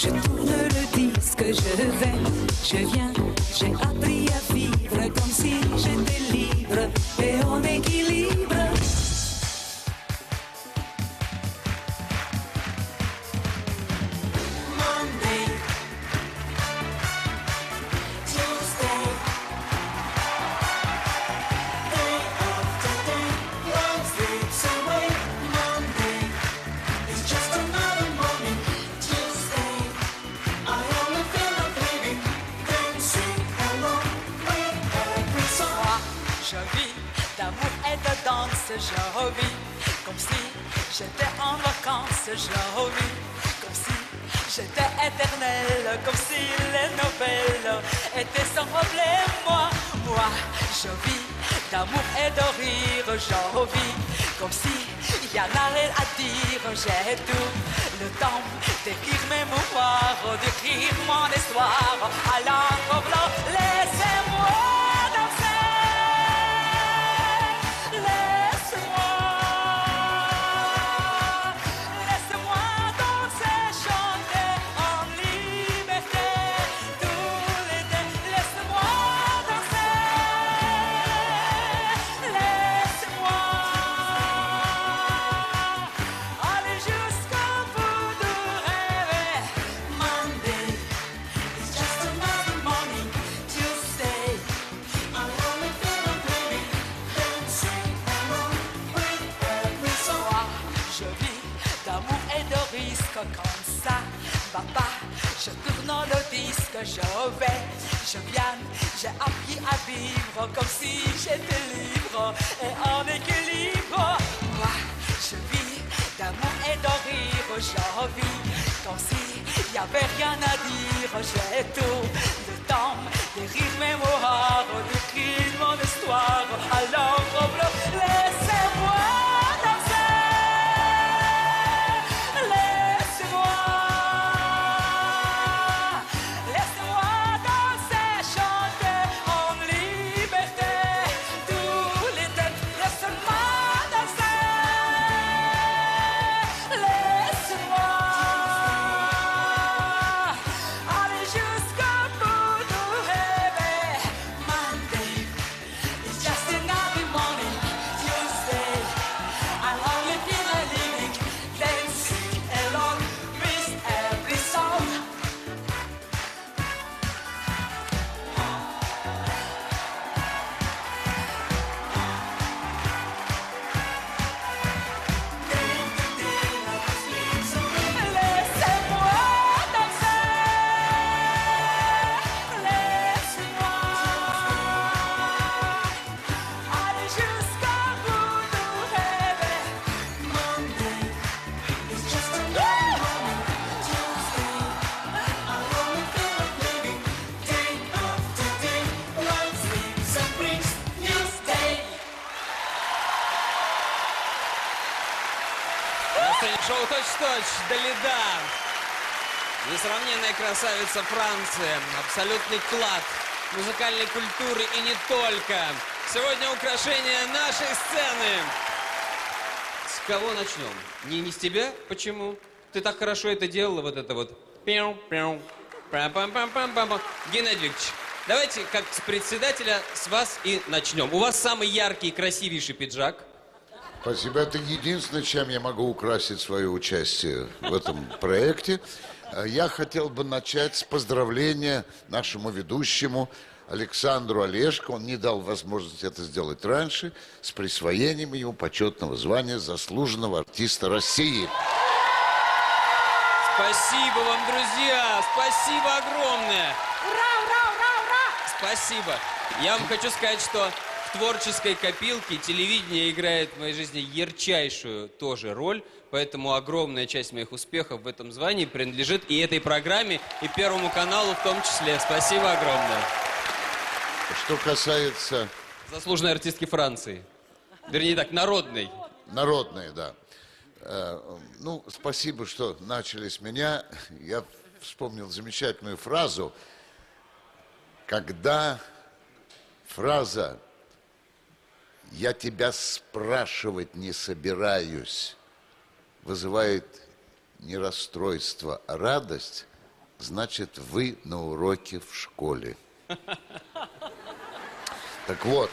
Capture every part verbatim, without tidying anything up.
Je tourne le disque, je vais, je viens. J'ai appris à vivre comme si j'étais libre et en équilibre. Monday, Tuesday, day after day, one slips away. Monday is just another morning. Tuesday, I only feel like living, dancing along with every song. Je vis d'amour et de danse, je revis comme si j'étais en vacances, je revis comme si j'étais éternelle, comme si les nouvelles étaient sans problème. Moi, moi, je vis d'amour et de rire, je revis comme si y en a rien à dire. J'ai tout le temps d'écrire mes mémoires, d'écrire mon histoire. Alors, voilà, laissez-moi danser. Laisse-moi, laisse-moi danser, chanter en liberté tout l'été. Laisse-moi danser, laisse-moi aller jusqu'au bout du rêve. Monday is just another morning. Tuesday, I only feel like living, dancing along with every song. Moi, je vis d'amour et de risque comme ça. Papa, je tourne le disque, je vais, je viens. J'ai appris à vivre comme si j'étais libre et en équilibre. Moi, je vis d'amour et de rire, je vis comme si y avait rien à dire. J'ai tout le temps d'écrire mes mémoires, d'écrire mon histoire. Alors, laissez-moi danser, laissez-moi, laissez-moi danser, chanter en liberté tout l'été. Laissez-moi danser, laissez-moi aller jusqu'au bout du rêve. Monday is just another morning. Tuesday, I only feel like living, dancing along with every song. Laissez-moi danser, laissez-moi aller jusqu'au bout du rêve. Monday is just another morning. Tuesday, I only feel like living, day after day. One sleeps and brings new day. На сцене шоу «Точь-в-точь» Далида. Несравненная красавица Франции. Абсолютный клад музыкальной культуры и не только. Сегодня украшение нашей сцены. С кого начнем? Не, не с тебя? Почему? Ты так хорошо это делала, вот это вот. Пяу-пяу, пам-пам-пам-пам-пам. Геннадий Викторович, давайте как с председателя с вас и начнем. У вас самый яркий и красивейший пиджак. Спасибо. Это единственное, чем я могу украсить свое участие в этом проекте. Я хотел бы начать с поздравления нашему ведущему Александру Олешко. Он не дал возможности это сделать раньше, с присвоением ему почетного звания заслуженного артиста России. Спасибо вам, друзья! Спасибо огромное! Ура, ура, ура, ура! Спасибо. Я вам хочу сказать, что в творческой копилке телевидение играет в моей жизни ярчайшую тоже роль, поэтому огромная часть моих успехов в этом звании принадлежит и этой программе, и Первому каналу в том числе. Спасибо огромное. Что касается... Заслуженной артистки Франции. Вернее так, народной. Народной, да. Ну, спасибо, что начали с меня. Я вспомнил замечательную фразу, когда фраза «я тебя спрашивать не собираюсь» вызывает не расстройство, а радость, значит, вы на уроке в школе. Так вот,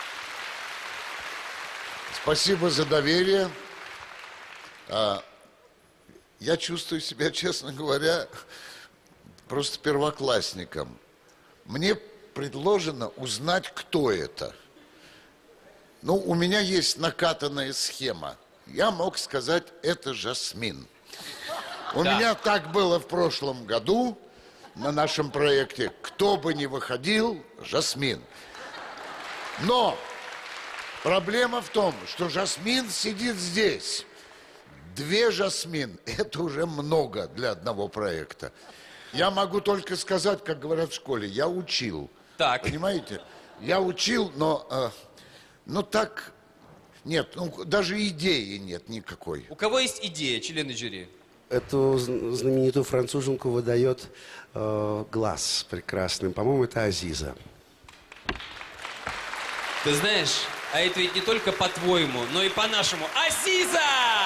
спасибо за доверие. А, я чувствую себя, честно говоря, просто первоклассником. Мне предложено узнать, кто это. Ну, у меня есть накатанная схема. Я мог сказать, это Жасмин. У Да. меня так было в прошлом году на нашем проекте. Кто бы ни выходил, Жасмин. Но проблема в том, что Жасмин сидит здесь. Две Жасмин – это уже много для одного проекта. Я могу только сказать, как говорят в школе, я учил. Так. Понимаете? Я учил, но, э, но так... Нет, ну, даже идеи нет никакой. У кого есть идея, члены жюри? Эту зн- знаменитую француженку выдает э, глаз прекрасным. По-моему, это Азиза. Ты знаешь, а это ведь не только по-твоему, но и по-нашему. Азиза!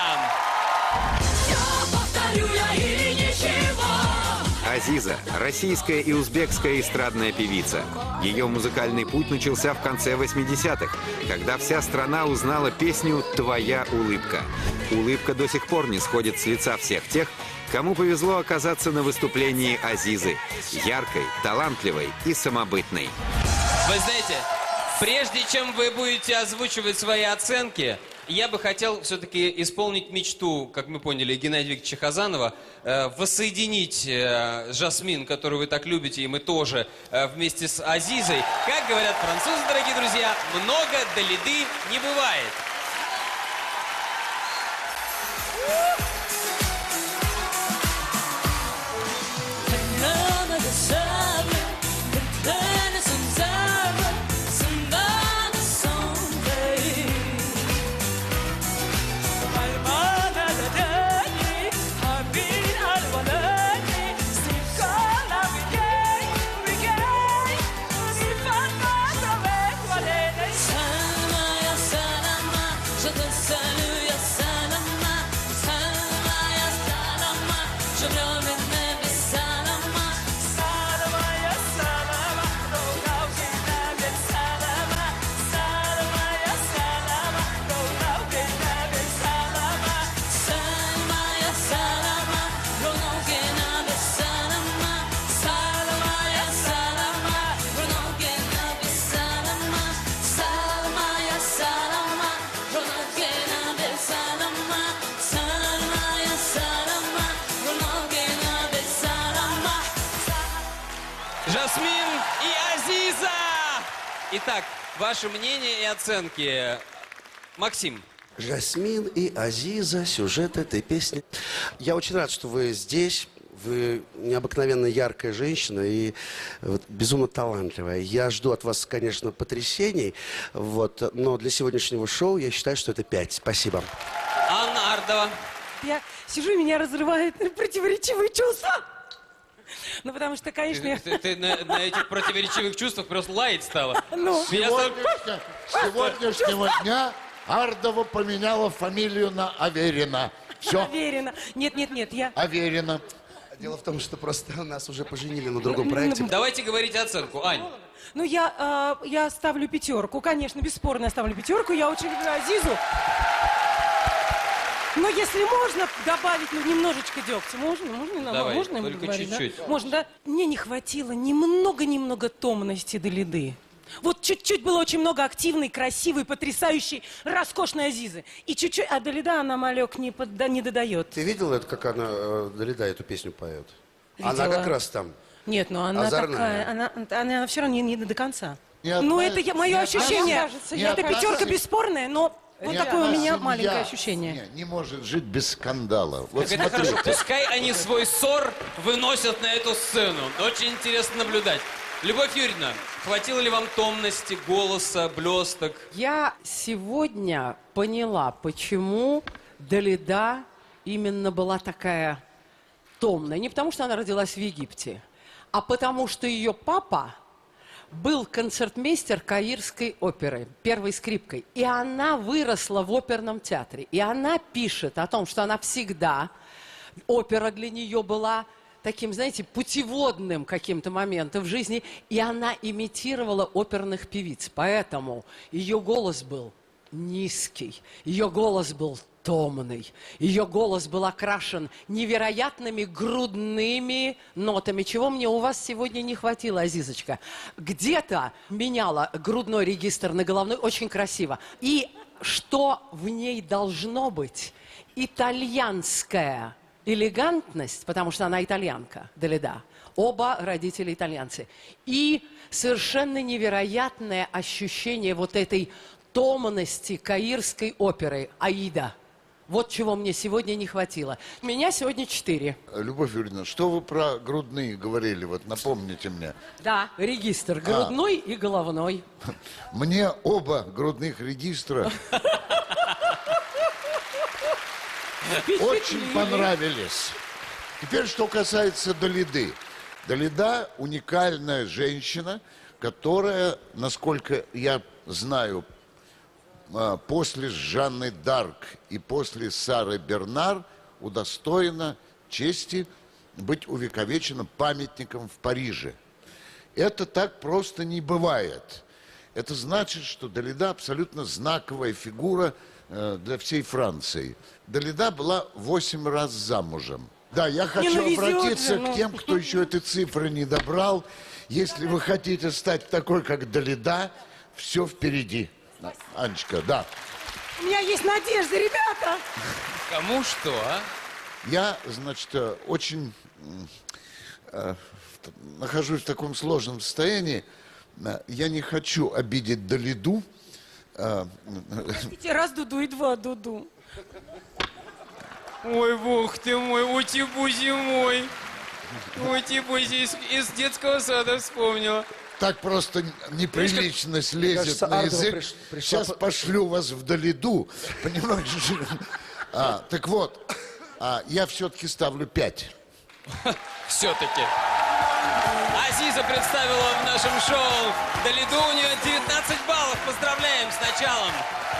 Я повторю, я и ничего. Азиза – российская и узбекская эстрадная певица. Ее музыкальный путь начался в конце восьмидесятых, когда вся страна узнала песню «Твоя улыбка». Улыбка до сих пор не сходит с лица всех тех, кому повезло оказаться на выступлении Азизы. Яркой, талантливой и самобытной. Вы знаете, прежде чем вы будете озвучивать свои оценки, я бы хотел все-таки исполнить мечту, как мы поняли, Геннадия Викторовича Хазанова, э, воссоединить э, Жасмин, которую вы так любите, и мы тоже, э, вместе с Азизой. Как говорят французы, дорогие друзья, много далиды не бывает. Nada de sable, ventana sans arbre, sans nada sombrer. Almana da dani, habir alwalani, sifkala bigay, bigay, sifalma travek walene. Salama ya salama, je te salue ya salama, salama ya salama, je me remets. Жасмин и Азиза! Итак, ваше мнение и оценки. Максим. Жасмин и Азиза, сюжет этой песни. Я очень рад, что вы здесь. Вы необыкновенно яркая женщина и вот, безумно талантливая. Я жду от вас, конечно, потрясений, вот, но для сегодняшнего шоу я считаю, что это пять. Спасибо. Анна Ардова. Я сижу, и меня разрывает противоречивые чувства. Ну, потому что, конечно, я... Ты, ты на, на этих противоречивых чувствах просто лаять стала. Ну. Меня стало- Сегодняшня- С сегодняшнего дня Ардова поменяла фамилию на Аверина. Все, Уверена. Нет, нет, нет, я... Аверина. Дело в том, что просто нас уже поженили на другом проекте. Давайте говорить оценку. Ань. Ну, я, э, я ставлю пятерку. Конечно, бесспорно, я ставлю пятерку. Я очень люблю Азизу. Но если можно добавить ну, немножечко дегтя, можно? Можно, не Давай, можно ему только говорить, да? чуть-чуть. Можно, да? Мне не хватило немного-немного томности Далиды. Вот чуть-чуть было очень много активной, красивой, потрясающей, роскошной Азизы. И чуть-чуть, а Далида она малек не, подда, не додает. Ты видела, это, как она, э, Далида, эту песню поет? Она Видела. как раз там. Нет, но она Озорная. такая, она, она все равно не, не до конца. Не Ну, одна- это я, мое не ощущение. одна- не это одна пятерка семья. бесспорная, но вот Ни такое у одна меня семья маленькое ощущение. Не, не может жить без скандала. Вот Так это смотрите. хорошо. Пускай они свой ссор выносят на эту сцену. Очень интересно наблюдать. Любовь Юрьевна, хватило ли вам томности, голоса, блесток? Я сегодня поняла, почему Далида именно была такая томная. Не потому, что она родилась в Египте, а потому, что ее папа был концертмейстер Каирской оперы, первой скрипкой. И она выросла в оперном театре. И она пишет о том, что она всегда, опера для нее была таким, знаете, путеводным каким-то моментом в жизни, и она имитировала оперных певиц. Поэтому ее голос был низкий, ее голос был томный, ее голос был окрашен невероятными грудными нотами, чего мне у вас сегодня не хватило, Азизочка. Где-то меняла грудной регистр на головной, очень красиво. И что в ней должно быть? Итальянская элегантность, потому что она итальянка, Далида. Оба родители итальянцы. И совершенно невероятное ощущение вот этой томности каирской оперы «Аида». Вот чего мне сегодня не хватило. У меня сегодня четыре. Любовь Юрьевна, что вы про грудные говорили? Вот напомните мне. Да, регистр грудной и головной. Мне оба грудных регистра очень понравились. Теперь, что касается Далиды. Далида – уникальная женщина, которая, насколько я знаю, после Жанны Дарк и после Сары Бернар удостоена чести быть увековеченным памятником в Париже. Это так просто не бывает. Это значит, что Далида абсолютно знаковая фигура для всей Франции. Далида была восемь раз замужем. Да, я хочу ну везет обратиться же, ну. к тем, кто еще этой цифры не добрал. Если вы хотите стать такой, как Далида, все впереди. Анечка, да. У меня есть надежда, ребята. Кому что, а? Я, значит, э, очень э, в- нахожусь в таком сложном состоянии. Э, Я не хочу обидеть Далиду. Э, Простите, раз дуду и два дуду. Ой, бог ты мой, ути-бузи мой. Ути-бузи из, из детского сада вспомнила. Так просто неприлично слезет Кажется, на Ардова язык. приш- пришла Сейчас по- пошлю вас в Далиду. Понимаешь? А, так вот, а, я все-таки ставлю пять. Все-таки. Азиза представила в нашем шоу Далиду, у нее девятнадцать баллов. Поздравляем с началом.